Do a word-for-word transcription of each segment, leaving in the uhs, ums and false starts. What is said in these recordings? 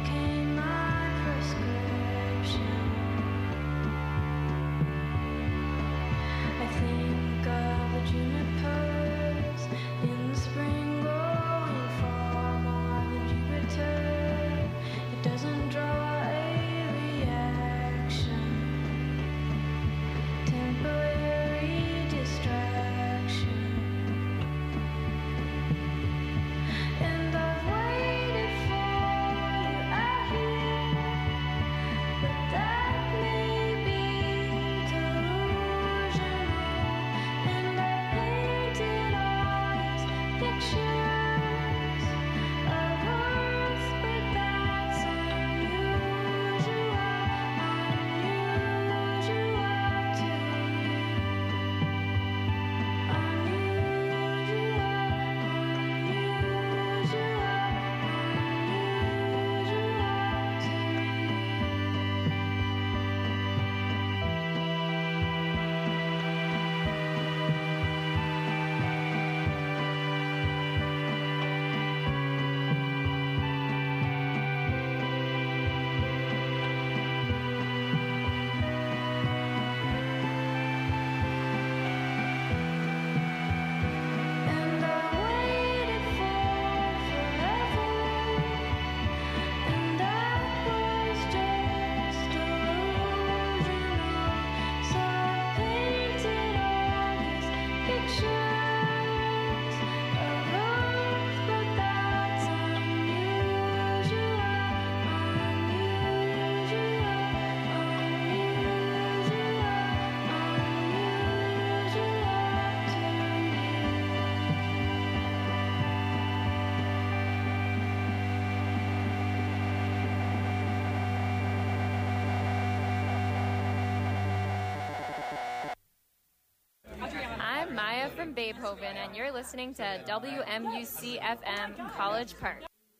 Beethoven, and you're listening to W M U C F M College Park.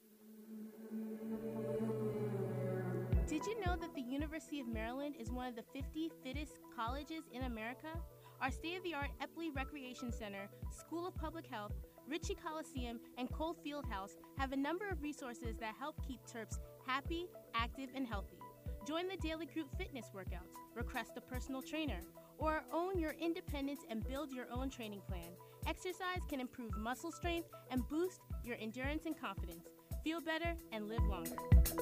Did you know that the University of Maryland is one of the fifty fittest colleges in America? Our state-of-the-art Epley Recreation Center, School of Public Health, Ritchie Coliseum, and Cole Fieldhouse have a number of resources that help keep Terps happy, active, and healthy. Join the daily group fitness workouts, request a personal trainer, or own your independence and build your own training plan. Exercise can improve muscle strength and boost your endurance and confidence. Feel better and live longer.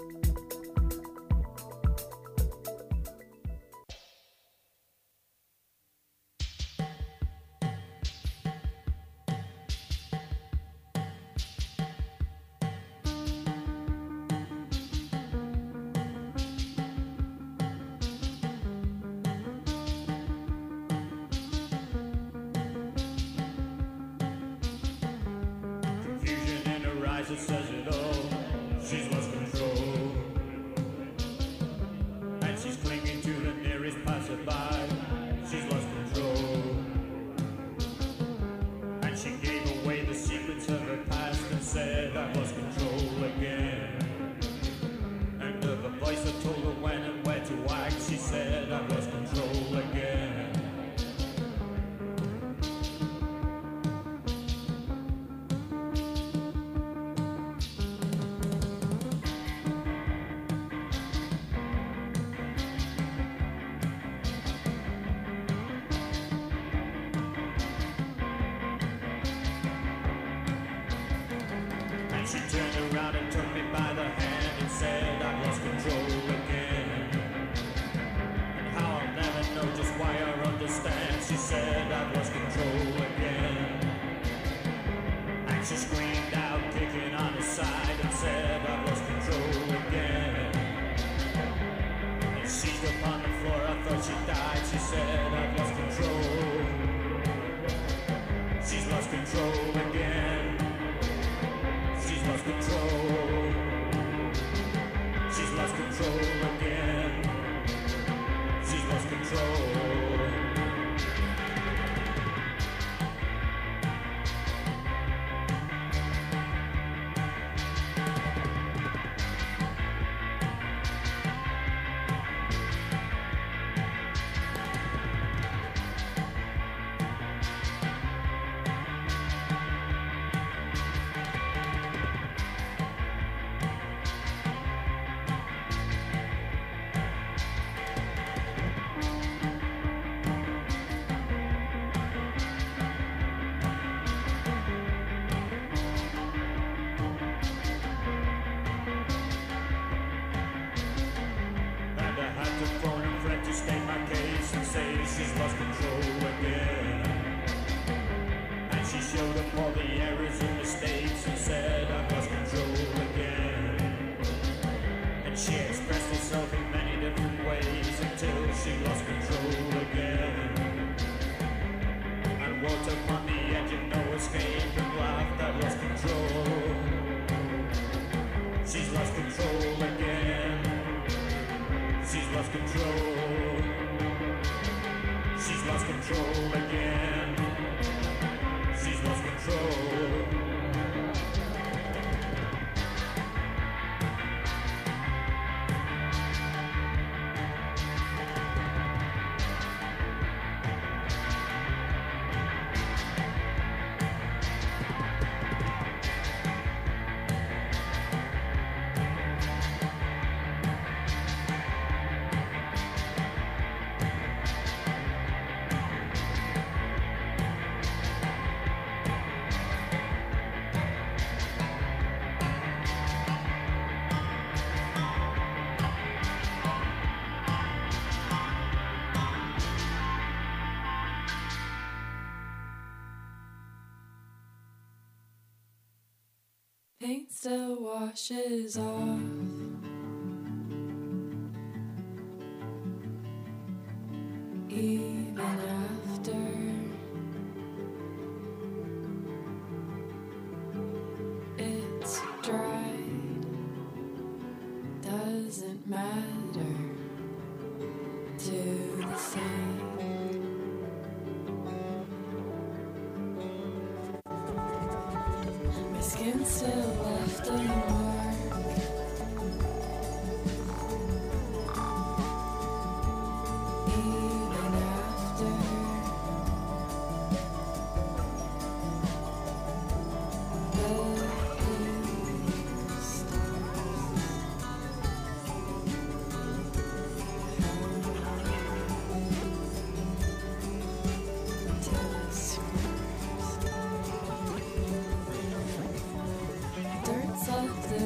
It says it all, she's lost control, and she's clinging to the nearest passerby. She's lost control, and she gave away the secrets of her past and said, I've lost control again. And of a voice that told her when and where to act, she said, I've lost control again. She turned around and took me by the hand and said, I've lost control again. And how I'll never know just why or understand. She said, I've lost control again. And she screamed out, kicking on her side, and said, I've lost control again. And seized upon the floor, I thought she died. She said, I've lost control. She's lost control again. She's lost control. She's lost control again. She's lost control. tried to phone a friend to state my case and say she's lost control again. And she showed up all the errors and mistakes and said I've lost control again. And she expressed herself in many different ways until she lost control again. And walked up on the edge of no escape and laughed at lost control. She's lost control again. She's lost control. She's lost control again. She's lost control. Paint still washes off. Even after it's dried, doesn't matter to the same. My skin still left a mark. Even after the leaves Dirt's left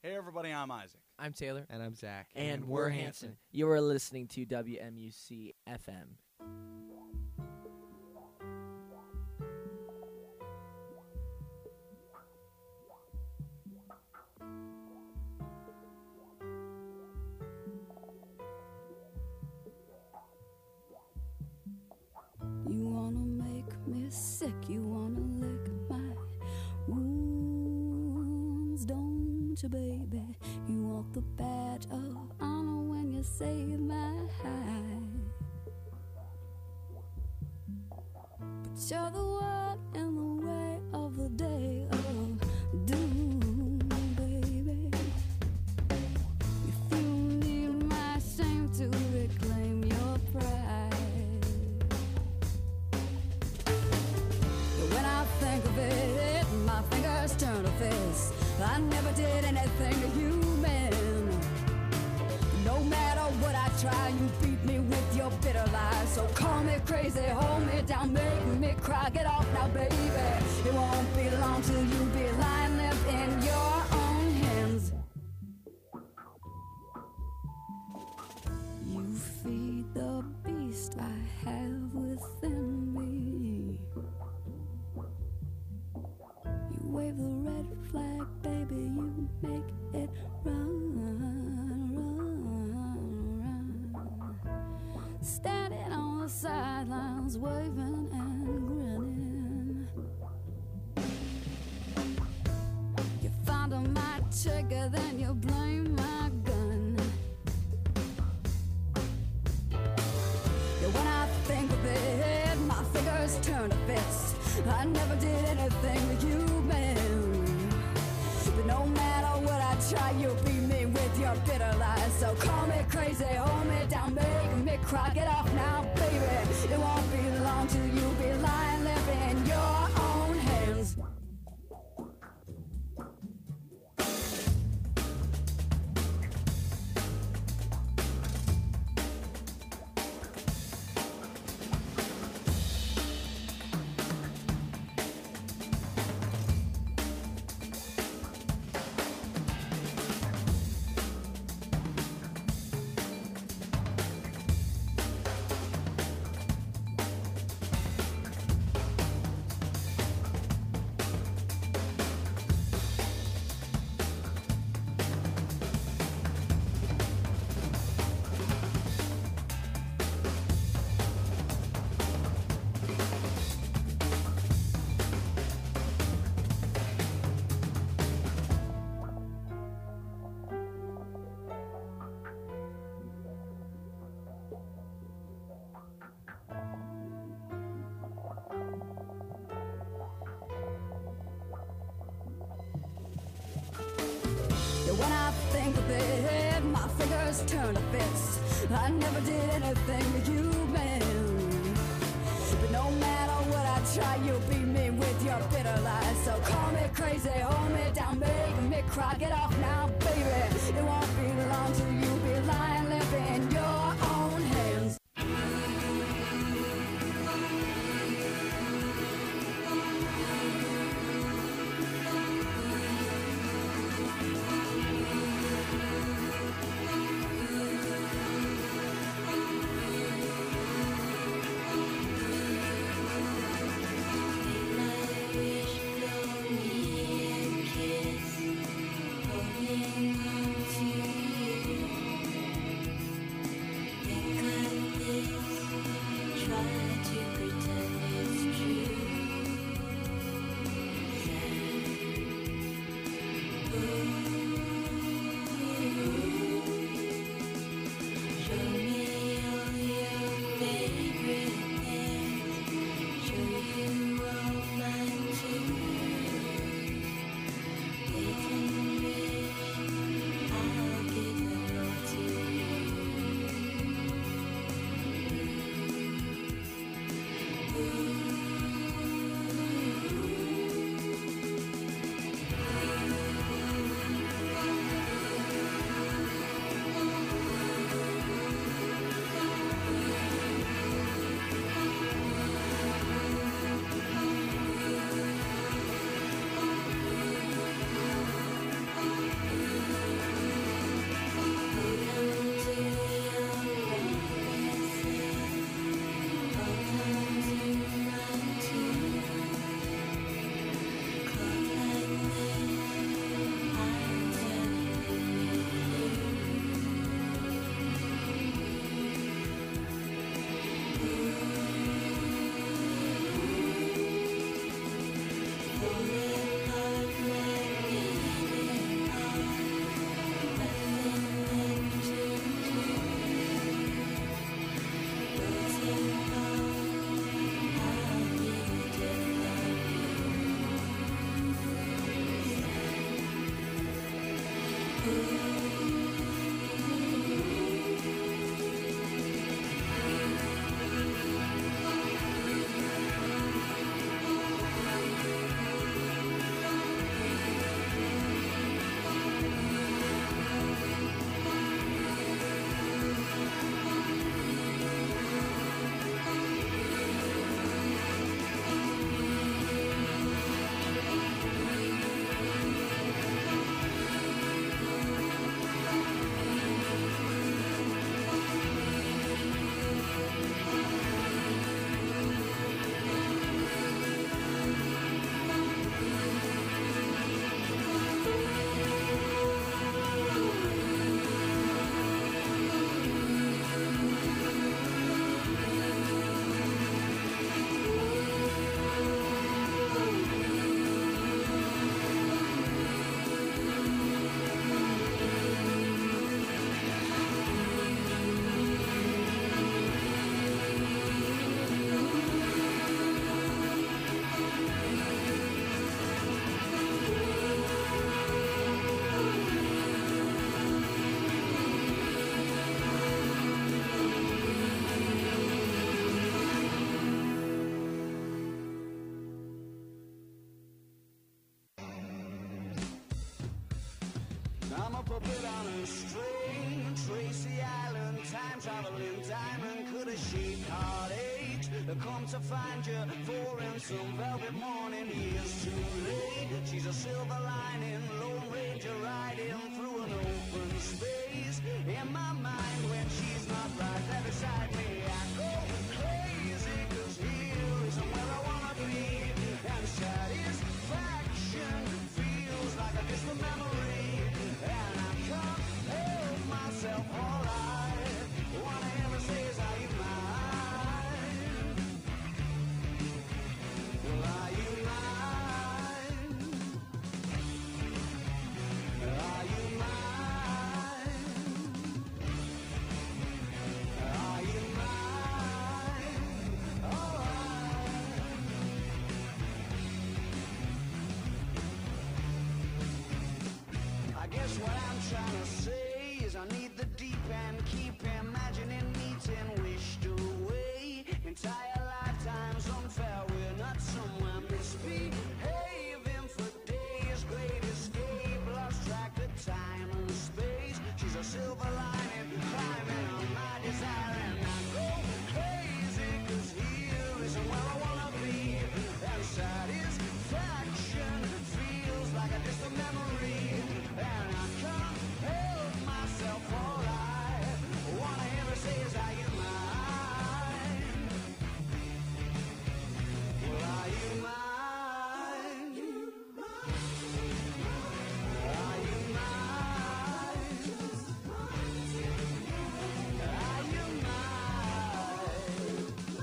Hey, everybody, I'm Isaac. I'm Taylor. And I'm Zach. And, and we're Hanson. You are listening to W M U C F M. You wanna make me sick, you wanna lick my wounds, don't you, baby? You want the badge of honor when you save my hide. But you're the one in the way of the day of doom, baby. If you need my shame to reclaim your pride. When I think of it, my fingers turn to fists. I never did anything to you, man. No matter what I try, you beat me with your bitter lies. So call me crazy, hold me down, make me cry. Get off now, baby. It won't be long till you be lying left in your own hands. You feed the beast I have within me. Wave the red flag, baby, you make it run, run, run. Standing on the sidelines, waving and grinning. You fonder my trigger, then you blame my gun. Yeah, when I think of it, my fingers turn to fists. I never did anything to you, man. But no matter what I try, you'll beat me with your bitter lies. So call me crazy, hold me down, make me cry. Get off now, baby. It won't be long till you'll be lying, living in your own hands. When I think of it, my fingers turn to fists. I never did anything to you, man. But no matter what I try, you'll beat me with your bitter lies. So call me crazy, hold me down, make me cry. Get off now, baby. It won't be long till you'll be lying, living in your own hands. Holding on to you. a bit on a string. Tracy Island, time traveling diamond, could have shaped heartache. Come to find you for in some velvet morning. Years too late. She's a silver lining, Lone Ranger riding through an open space. In my mind, when she's not right there beside me, I go crazy, 'cause here isn't where I wanna be. And satisfaction feels like a distant memory, and I can't help myself all right. Wanna ever say is, are you mine? Well, are you mine? Are you mine? Are you mine? All right. I guess what I'm trying to say is I need the deep end, keep imagining meeting wished away. Entire lifetimes unfair, we're not somewhere misbehaving for days. Great escape, lost track of time and space. She's a silver lining, climbing on my desire, and I go crazy, 'cause here isn't where I wanna be. And satisfaction feels like a distant memory, and I can't help myself all right. Wanna hear her say is, are you mine? Well, are you mine? Are you mine? Are you mine?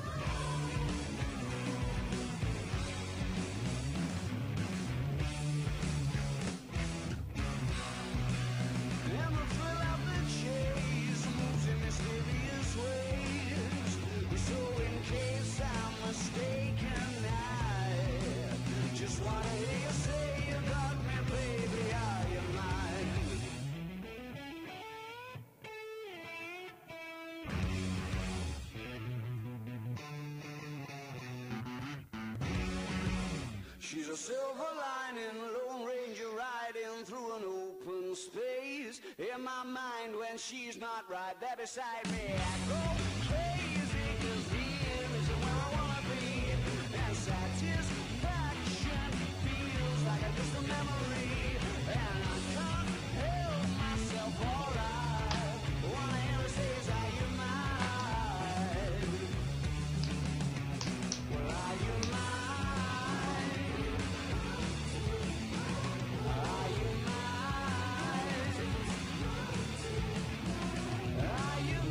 And the thrill of the chase moves in mysterious ways. So in case I'm mistaken, I just wanna hear you say you got me, baby, are you mine? She's a silver lining, Lone Ranger riding through an open space. In my mind, when she's not right there beside me, I go crazy, 'cause here isn't where I wanna be. And satisfaction feels like a distant memory, and I can't help myself all right. Wanna hear her say is, are you mine? Well, are you mine? Are you mine? Are you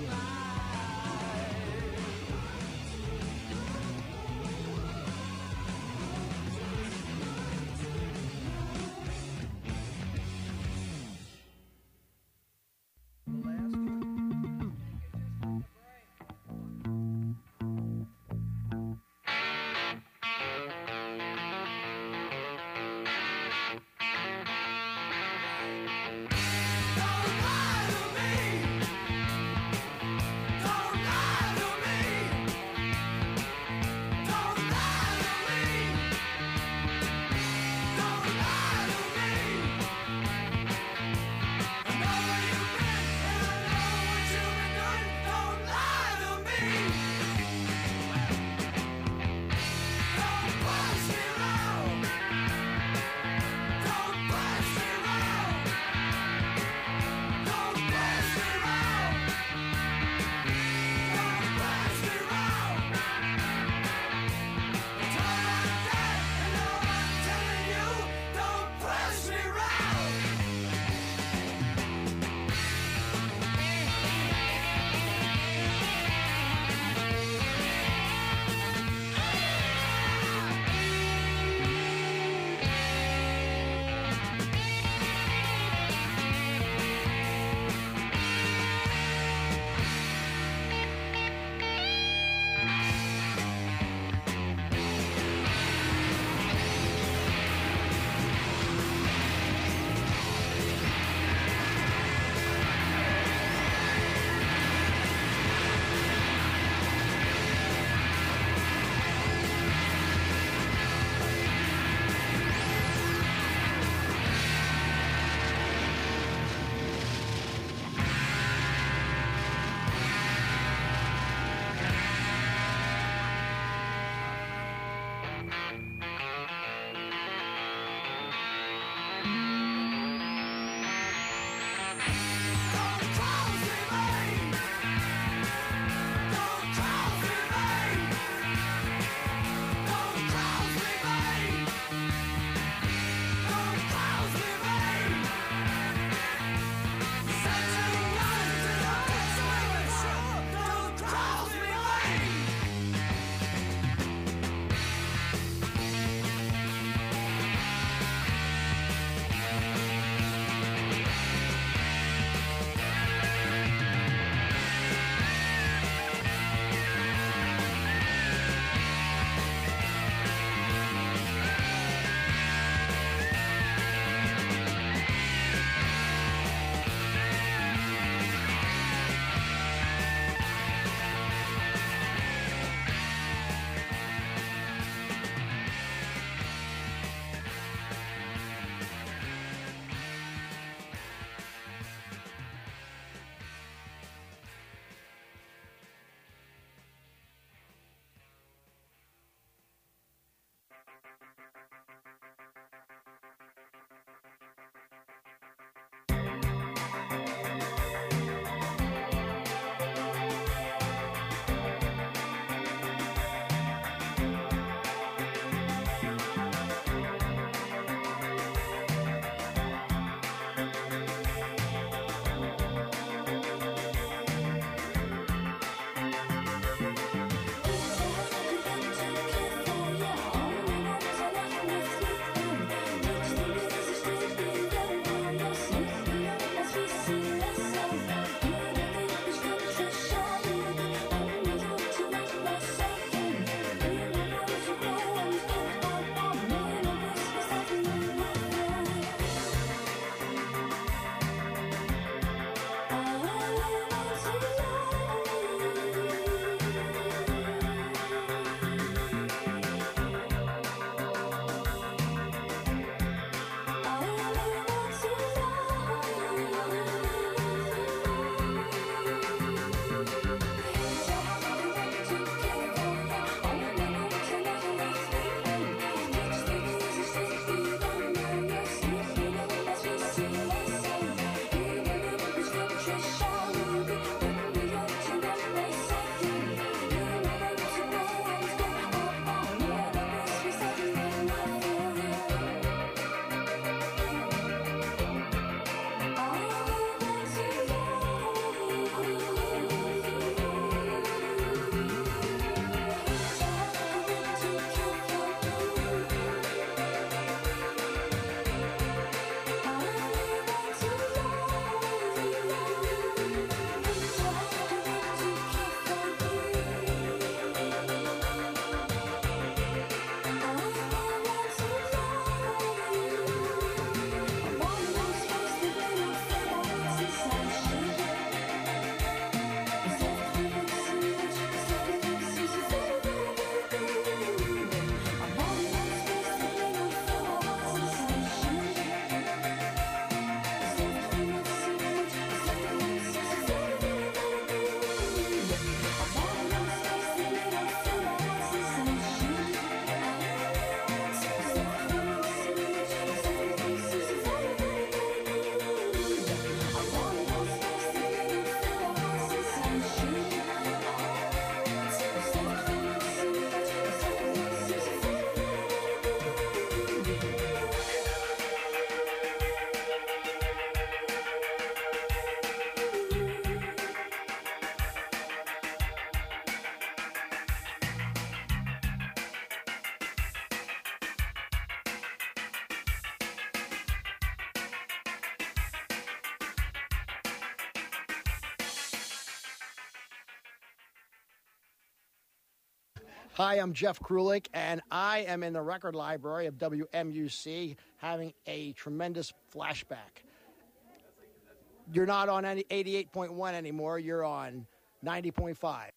Hi, I'm Jeff Krulik, and I am in the record library of W M U C having a tremendous flashback. You're not on any eighty-eight point one anymore. You're on ninety point five.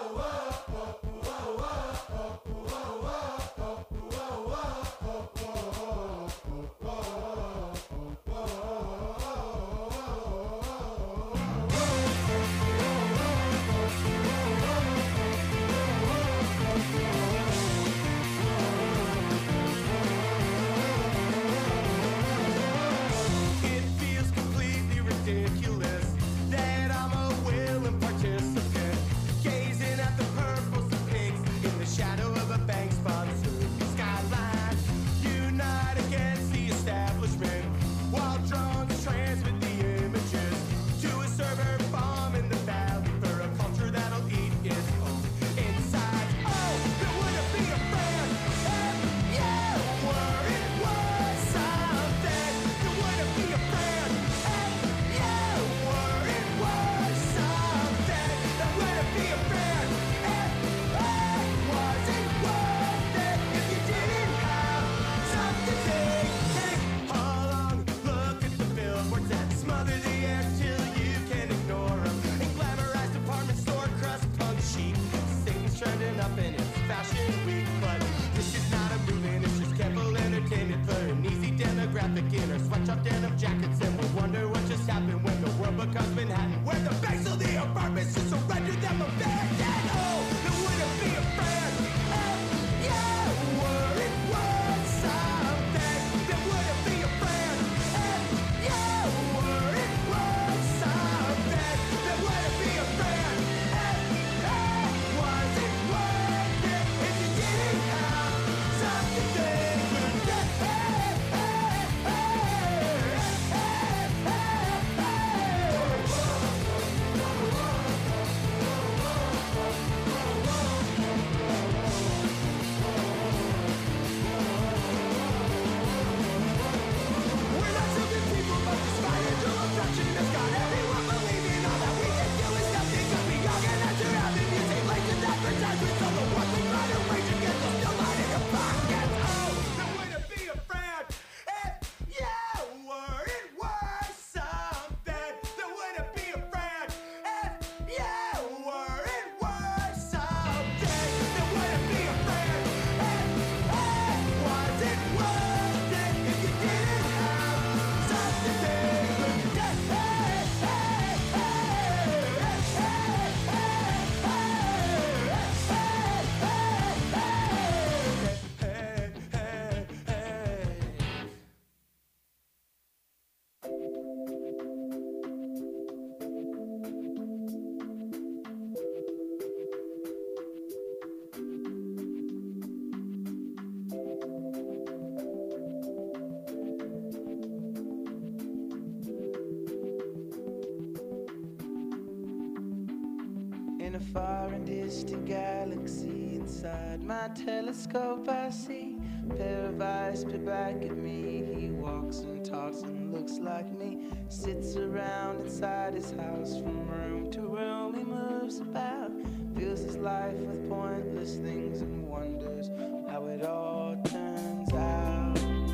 In a far and distant galaxy, inside my telescope I see a pair of eyes peer back at me. He walks and talks and looks like me, sits around inside his house. From room to room he moves about, fills his life with pointless things and wonders how it all turns out.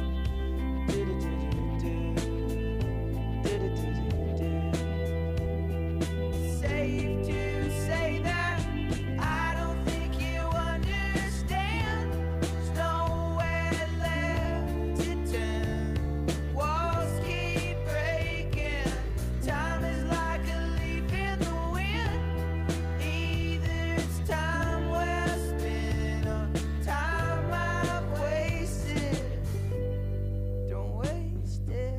Safe to say that I don't think you understand. There's nowhere left to turn. Walls keep breaking. Time is like a leaf in the wind. Either it's time well spent or time I've wasted. Don't waste it.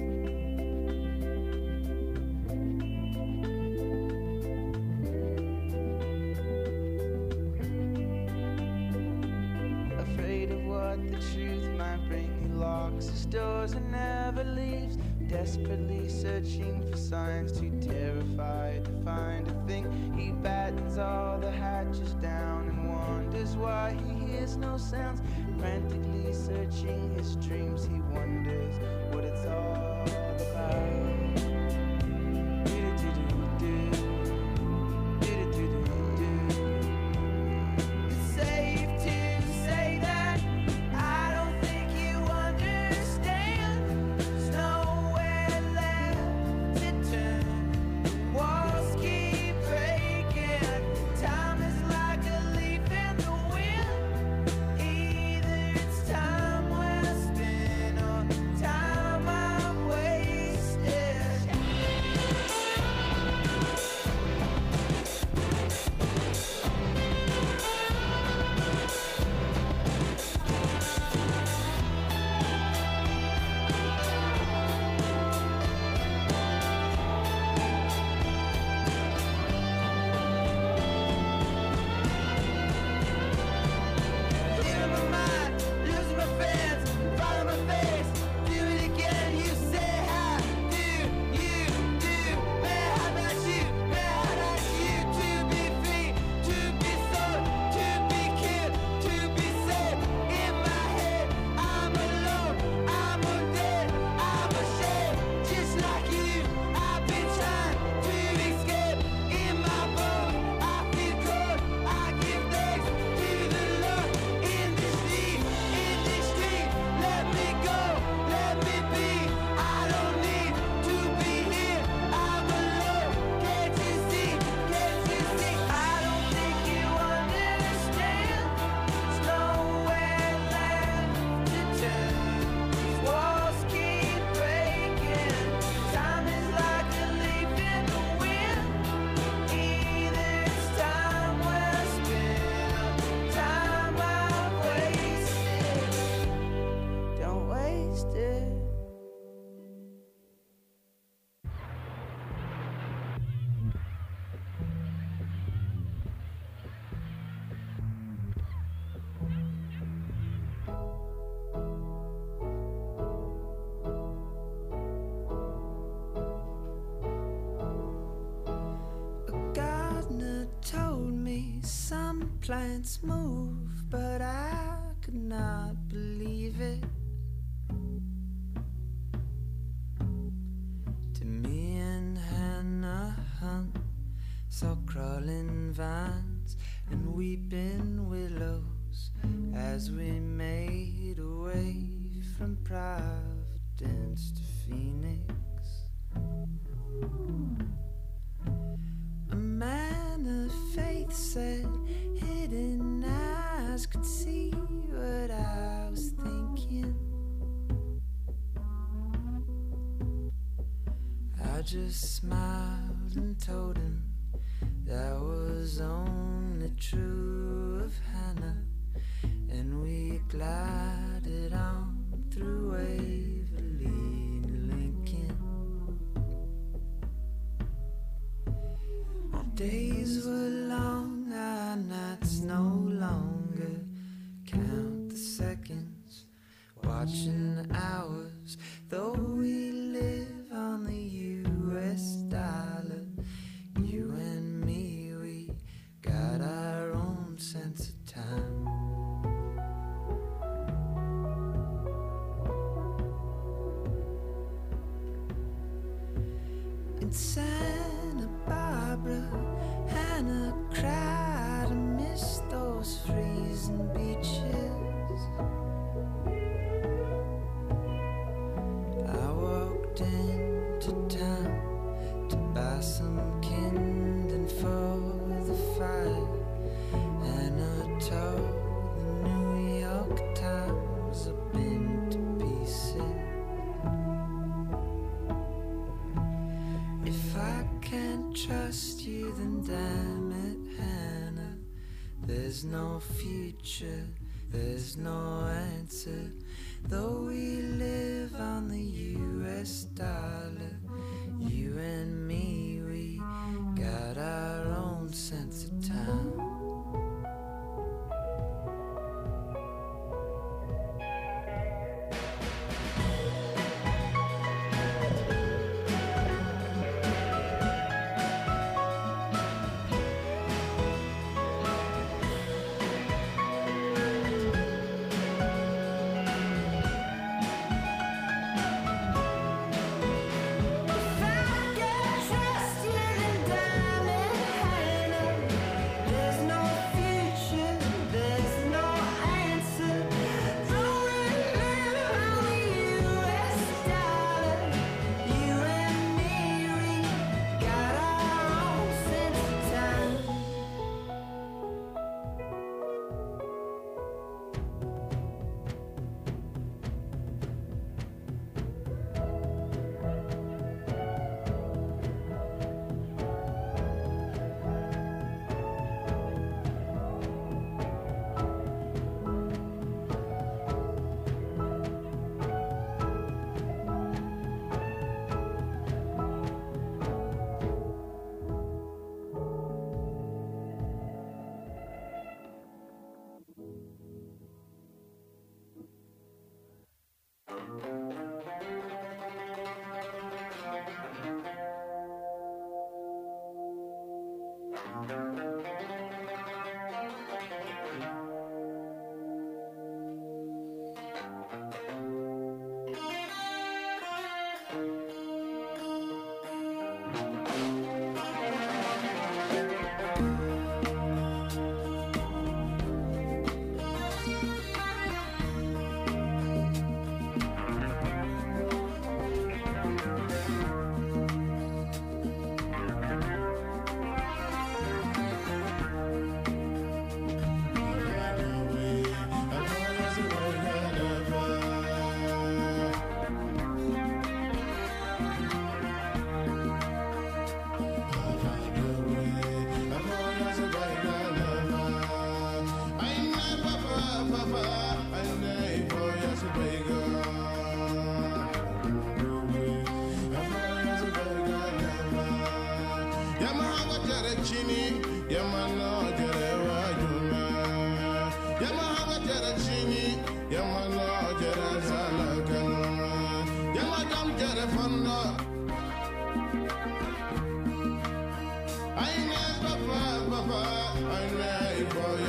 Afraid of what the truth might bring, he locks his doors and never leaves, desperately searching for signs, too terrified to find a thing. He battens all the hatches down and wonders why he hears no sounds. Frantically searching his dreams, he wonders what it's all about. Do-do-do-do. Do-do-do-do-do. It's safe plants move, but I could not believe it. To me and Hannah Hunt saw crawling vines and weeping willows as we made our way from Providence to Phoenix. A man of faith said hidden eyes could see what I was thinking. I just smiled and told him that was only true of Hannah, and we glided on through Waverly and Lincoln. Our days were long, our nights no longer. Count the seconds, watching the hours, though we live on the U S dollar. You and me, we got our own sense of time. In Santa Barbara, Hannah cried and missed those freezing beaches. I walked into town to buy some kindling for the fire, and I told the New York Times I've been to pieces. If I can't trust you, then damn it, Hannah, there's no future, there's no answer. Though we live on the U S dollar, you and me, we got our own sense of time. I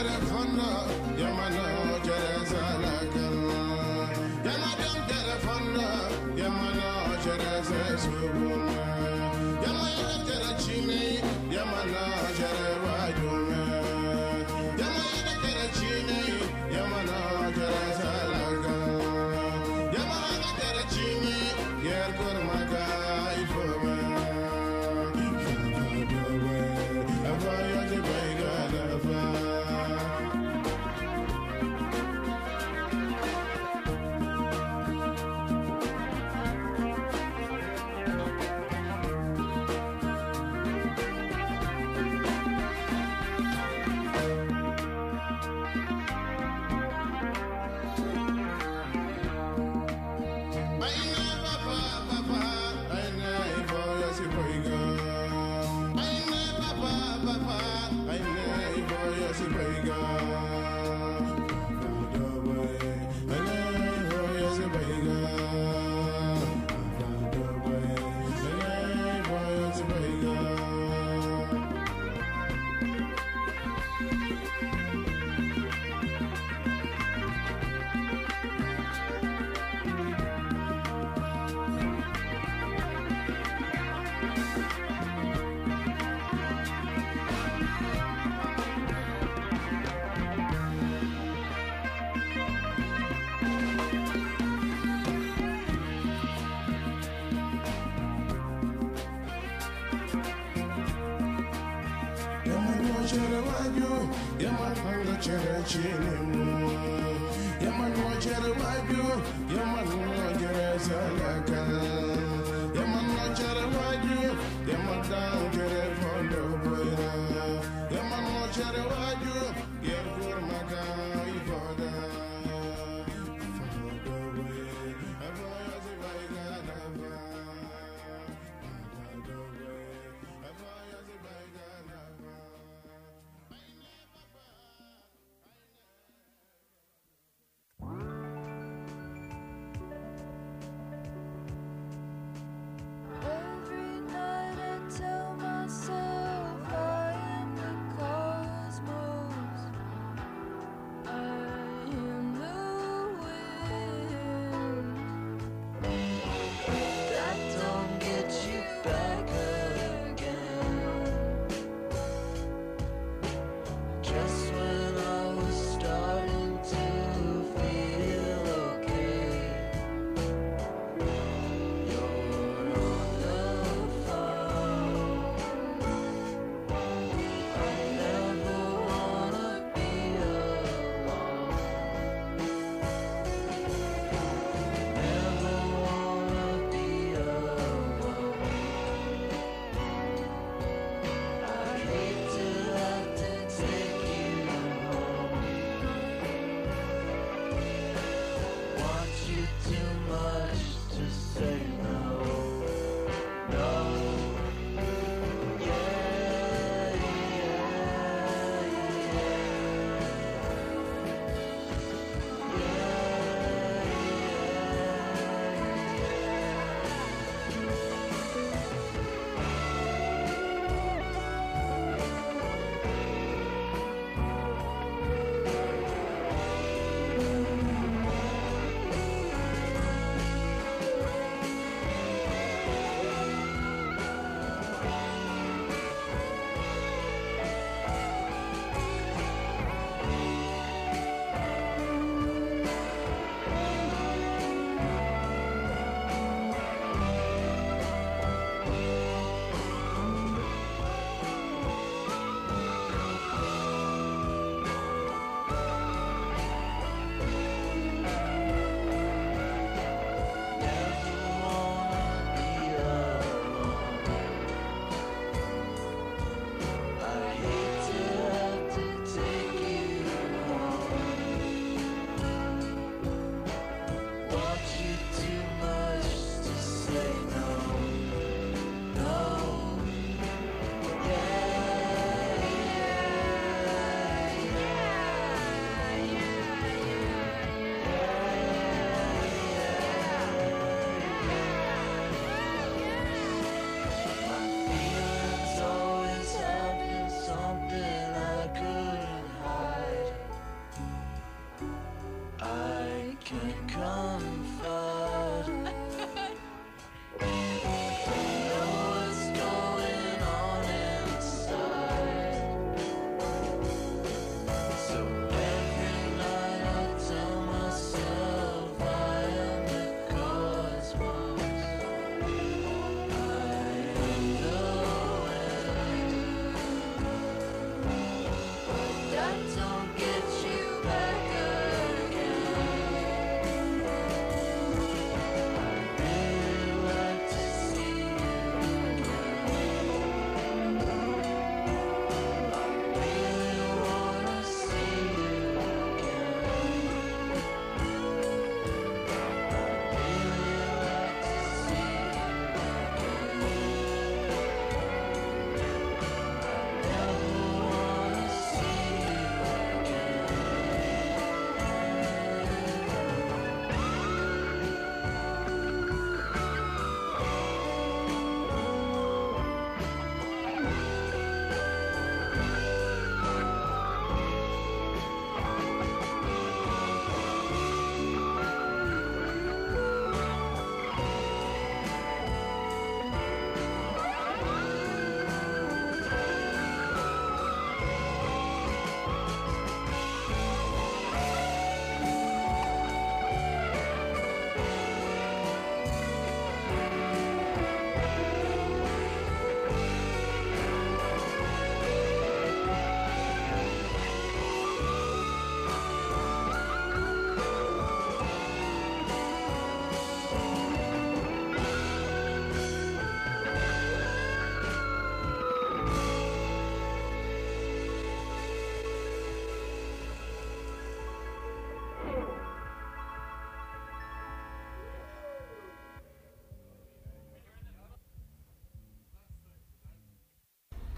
Every night I tell myself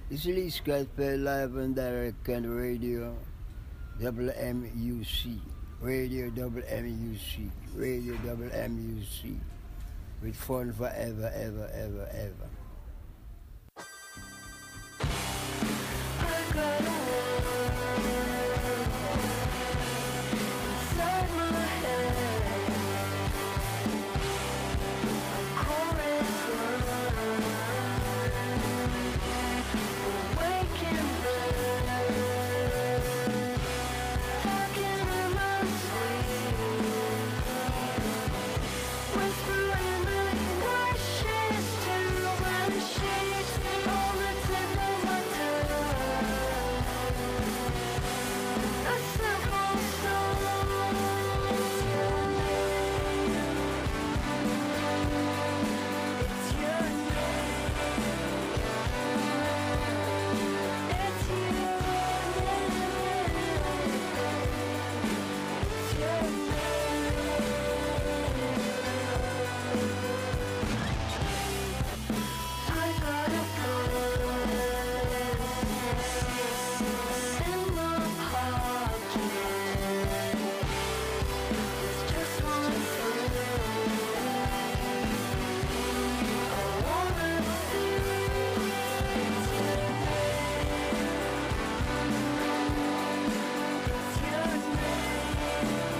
It's Lee Scott Pell live and direct on radio W M U C. Radio W M U C. Radio W M U C. With fun forever, ever, ever, ever.